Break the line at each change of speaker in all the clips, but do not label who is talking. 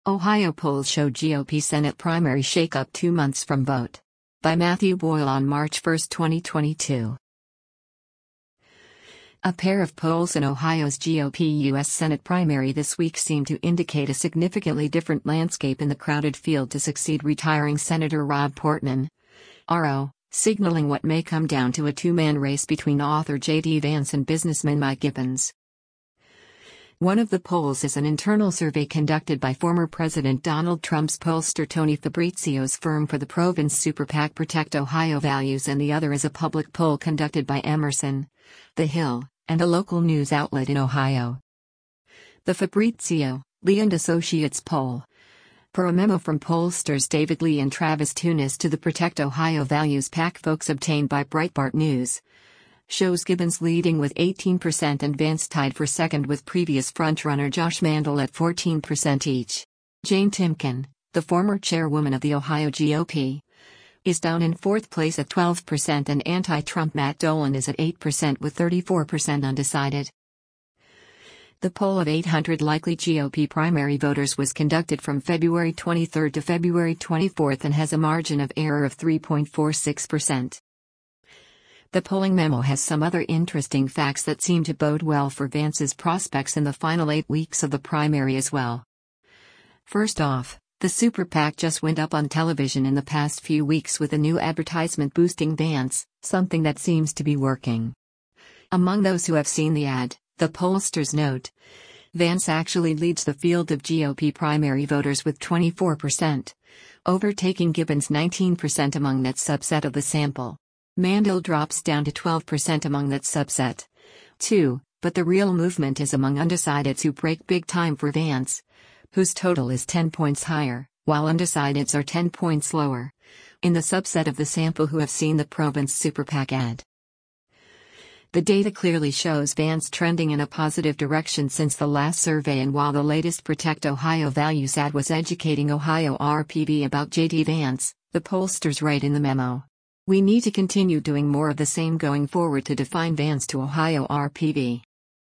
Ohio polls show GOP Senate primary shakeup 2 months from vote. By Matthew Boyle on March 1, 2022. A pair of polls in Ohio's GOP U.S. Senate primary this week seem to indicate a significantly different landscape in the crowded field to succeed retiring Senator Rob Portman, RO, signaling what may come down to a two-man race between author J.D. Vance and businessman Mike Gibbons. One of the polls is an internal survey conducted by former President Donald Trump's pollster Tony Fabrizio's firm for the Province Super PAC Protect Ohio Values, and the other is a public poll conducted by Emerson, The Hill, and a local news outlet in Ohio. The Fabrizio, Lee & Associates poll, per a memo from pollsters David Lee and Travis Tunis to the Protect Ohio Values PAC folks obtained by Breitbart News, shows Gibbons leading with 18% and Vance tied for second with previous frontrunner Josh Mandel at 14% each. Jane Timken, the former chairwoman of the Ohio GOP, is down in fourth place at 12%, and anti-Trump Matt Dolan is at 8% with 34% undecided. The poll of 800 likely GOP primary voters was conducted from February 23 to February 24 and has a margin of error of 3.46%. The polling memo has some other interesting facts that seem to bode well for Vance's prospects in the final 8 weeks of the primary as well. First off, the Super PAC just went up on television in the past few weeks with a new advertisement boosting Vance, something that seems to be working. Among those who have seen the ad, the pollsters note, Vance actually leads the field of GOP primary voters with 24%, overtaking Gibbons' 19% among that subset of the sample. Mandel drops down to 12% among that subset, too, but the real movement is among undecideds who break big time for Vance, whose total is 10 points higher, while undecideds are 10 points lower, in the subset of the sample who have seen the Province Super PAC ad. The data clearly shows Vance trending in a positive direction since the last survey, and while the latest Protect Ohio Values ad was educating Ohio RPV about J.D. Vance, the pollsters write in the memo, "We need to continue doing more of the same going forward to define Vance to Ohio RPV."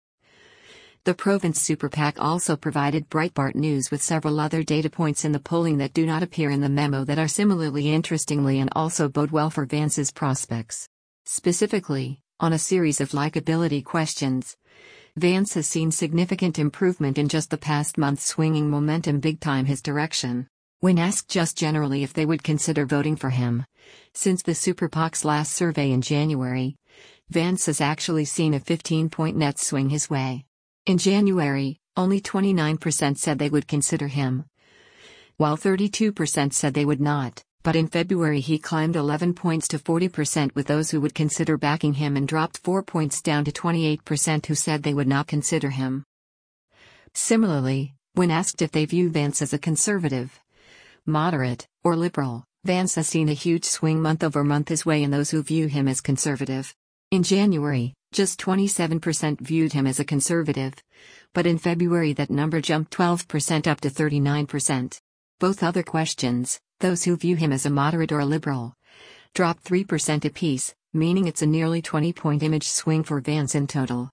The Province Super PAC also provided Breitbart News with several other data points in the polling that do not appear in the memo that are similarly interestingly and also bode well for Vance's prospects. Specifically, on a series of likability questions, Vance has seen significant improvement in just the past month, swinging momentum big time his direction. When asked just generally if they would consider voting for him, since the Super PAC's last survey in January, Vance has actually seen a 15-point net swing his way. In January, only 29% said they would consider him, while 32% said they would not, but in February he climbed 11 points to 40% with those who would consider backing him and dropped 4 points down to 28% who said they would not consider him. Similarly, when asked if they view Vance as a conservative, moderate, or liberal, Vance has seen a huge swing month over month his way in those who view him as conservative. In January, just 27% viewed him as a conservative, but in February that number jumped 12% up to 39%. Both other questions, those who view him as a moderate or a liberal, dropped 3% apiece, meaning it's a nearly 20-point image swing for Vance in total.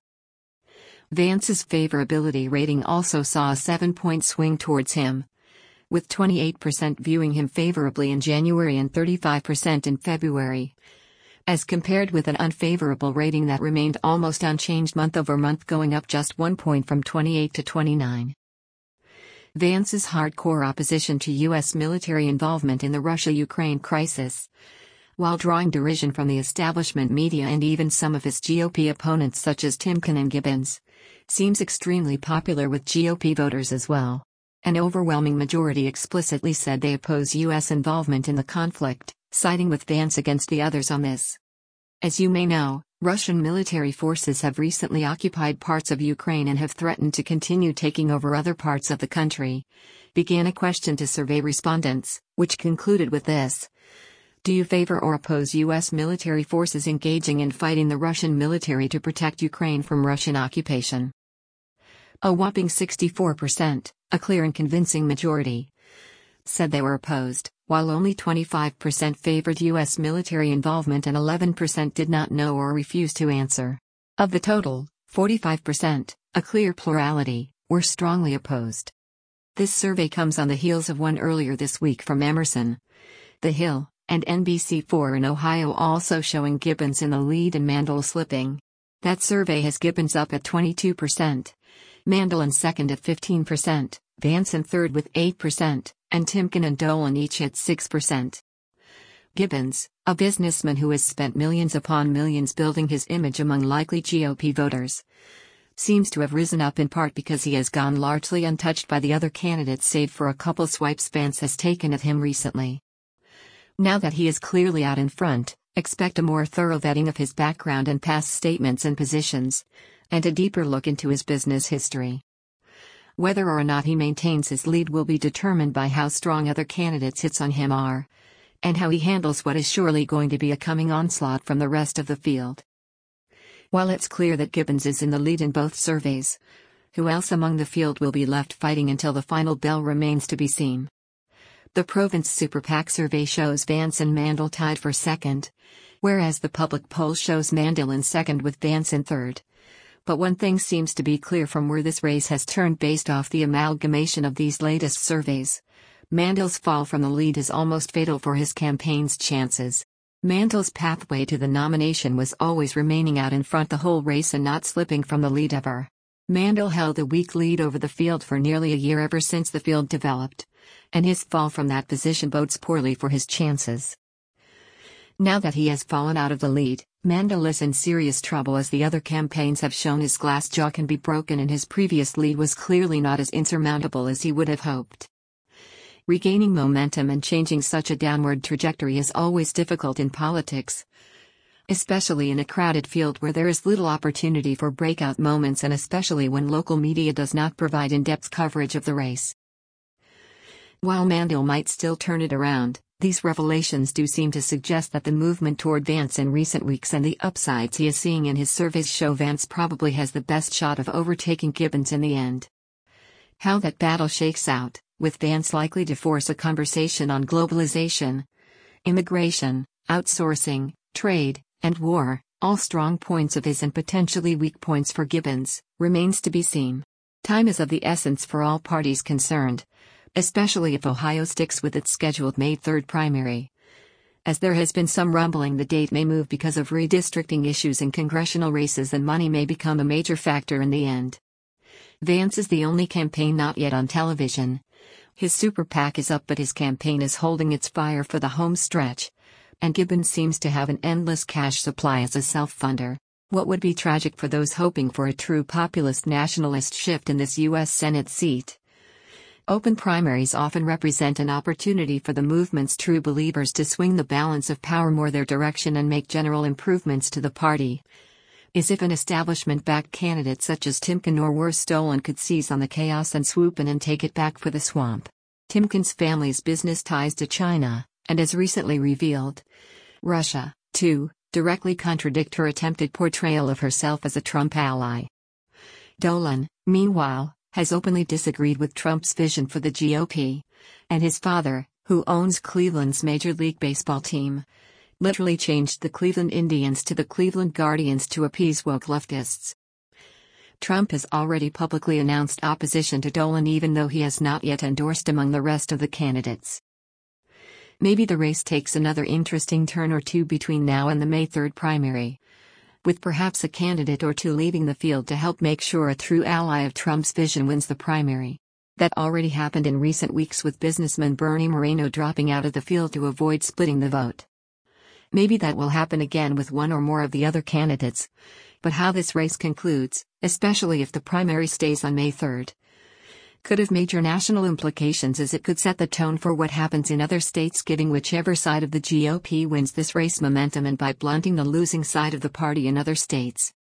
Vance's favorability rating also saw a 7-point swing towards him, with 28% viewing him favorably in January and 35% in February, as compared with an unfavorable rating that remained almost unchanged month over month, going up just 1 point from 28 to 29. Vance's hardcore opposition to U.S. military involvement in the Russia-Ukraine crisis, while drawing derision from the establishment media and even some of his GOP opponents such as Timken and Gibbons, seems extremely popular with GOP voters as well. An overwhelming majority explicitly said they oppose U.S. involvement in the conflict, siding with Vance against the others on this. As you may know, Russian military forces have recently occupied parts of Ukraine and have threatened to continue taking over other parts of the country, began a question to survey respondents, which concluded with this: do you favor or oppose U.S. military forces engaging in fighting the Russian military to protect Ukraine from Russian occupation? A whopping 64%, a clear and convincing majority, said they were opposed, while only 25% favored U.S. military involvement and 11% did not know or refused to answer. Of the total, 45%, a clear plurality, were strongly opposed. This survey comes on the heels of one earlier this week from Emerson, The Hill, and NBC4 in Ohio, also showing Gibbons in the lead and Mandel slipping. That survey has Gibbons up at 22%, Mandel in second at 15%, Vance in third with 8%, and Timken and Dolan each at 6%. Gibbons, a businessman who has spent millions upon millions building his image among likely GOP voters, seems to have risen up in part because he has gone largely untouched by the other candidates save for a couple swipes Vance has taken at him recently. Now that he is clearly out in front, expect a more thorough vetting of his background and past statements and positions, and a deeper look into his business history. Whether or not he maintains his lead will be determined by how strong other candidates' hits on him are, and how he handles what is surely going to be a coming onslaught from the rest of the field. While it's clear that Gibbons is in the lead in both surveys, who else among the field will be left fighting until the final bell remains to be seen. The Provence Super PAC survey shows Vance and Mandel tied for second, whereas the public poll shows Mandel in second with Vance in third. But one thing seems to be clear from where this race has turned based off the amalgamation of these latest surveys. Mandel's fall from the lead is almost fatal for his campaign's chances. Mandel's pathway to the nomination was always remaining out in front the whole race and not slipping from the lead ever. Mandel held a weak lead over the field for nearly a year ever since the field developed, and his fall from that position bodes poorly for his chances. Now that he has fallen out of the lead, Mandel is in serious trouble, as the other campaigns have shown his glass jaw can be broken and his previous lead was clearly not as insurmountable as he would have hoped. Regaining momentum and changing such a downward trajectory is always difficult in politics, especially in a crowded field where there is little opportunity for breakout moments, and especially when local media does not provide in-depth coverage of the race. While Mandel might still turn it around, these revelations do seem to suggest that the movement toward Vance in recent weeks and the upsides he is seeing in his surveys show Vance probably has the best shot of overtaking Gibbons in the end. How that battle shakes out, with Vance likely to force a conversation on globalization, immigration, outsourcing, trade, and war, all strong points of his and potentially weak points for Gibbons, remains to be seen. Time is of the essence for all parties concerned, especially if Ohio sticks with its scheduled May 3rd primary. As there has been some rumbling the date may move because of redistricting issues in congressional races, and money may become a major factor in the end. Vance is the only campaign not yet on television. His super PAC is up, but his campaign is holding its fire for the home stretch, and Gibbons seems to have an endless cash supply as a self-funder. What would be tragic for those hoping for a true populist nationalist shift in this U.S. Senate seat. Open primaries often represent an opportunity for the movement's true believers to swing the balance of power more their direction and make general improvements to the party. As if an establishment-backed candidate such as Timken or worse Dolan could seize on the chaos and swoop in and take it back for the swamp. Timken's family's business ties to China, and as recently revealed, Russia, too, directly contradict her attempted portrayal of herself as a Trump ally. Dolan, meanwhile, has openly disagreed with Trump's vision for the GOP, and his father, who owns Cleveland's Major League Baseball team, literally changed the Cleveland Indians to the Cleveland Guardians to appease woke leftists. Trump has already publicly announced opposition to Dolan, even though he has not yet endorsed among the rest of the candidates. Maybe the race takes another interesting turn or two between now and the May 3rd primary, with perhaps a candidate or two leaving the field to help make sure a true ally of Trump's vision wins the primary. That already happened in recent weeks, with businessman Bernie Moreno dropping out of the field to avoid splitting the vote. Maybe that will happen again with one or more of the other candidates, but how this race concludes, especially if the primary stays on May 3rd, could have major national implications, as it could set the tone for what happens in other states, giving whichever side of the GOP wins this race momentum and by blunting the losing side of the party in other states.